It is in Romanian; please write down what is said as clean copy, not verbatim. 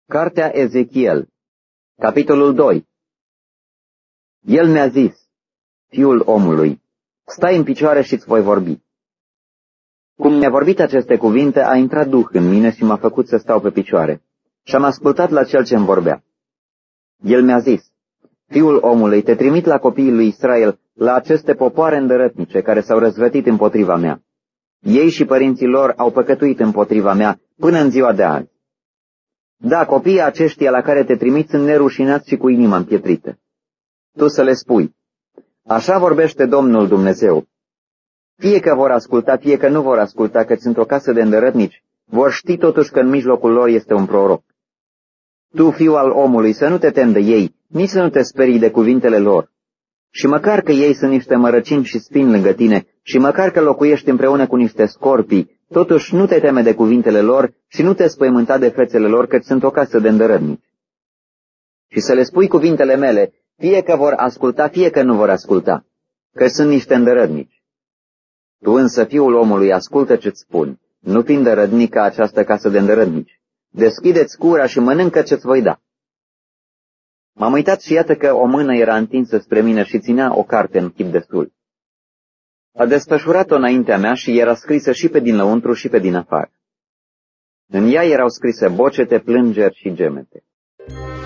Cartea Ezechiel, capitolul 2. El mi-a zis, fiul omului, stai în picioare și îți voi vorbi. Cum mi-a vorbit aceste cuvinte, a intrat Duh în mine și m-a făcut să stau pe picioare. Și am ascultat la cel ce îmi vorbea. El mi-a zis, fiul omului, te trimit la copiii lui Israel, la aceste popoare îndărătnice care s-au răzvătit împotriva mea. Ei și părinții lor au păcătuit împotriva mea până în ziua de azi. Da, copiii aceștia la care te trimit sunt nerușinați și cu inima împietrită. Tu să le spui, așa vorbește Domnul Dumnezeu. Fie că vor asculta, fie că nu vor asculta, că sunt o casă de îndărătnici, vor ști totuși că în mijlocul lor este un proroc. Tu, fiu al omului, să nu te temi de ei, nici să nu te sperii de cuvintele lor. Și măcar că ei sunt niște mărăcini și spini lângă tine, și măcar că locuiești împreună cu niște scorpii, totuși nu te teme de cuvintele lor și nu te spăimânta de fețele lor, căci sunt o casă de îndărătnici. Și să le spui cuvintele mele, fie că vor asculta, fie că nu vor asculta, că sunt niște îndărătnici. Tu însă, fiul omului, ascultă ce-ți spun, nu fi îndărătnic ca această casă de îndărătnici. Deschide-ți gura și mănâncă ce-ți voi da. M-am uitat și iată că o mână era întinsă spre mine și ținea o carte în chip destul. A desfășurat-o înaintea mea și era scrisă și pe din lăuntru și pe din afară. În ea erau scrise bocete, plângeri și gemete.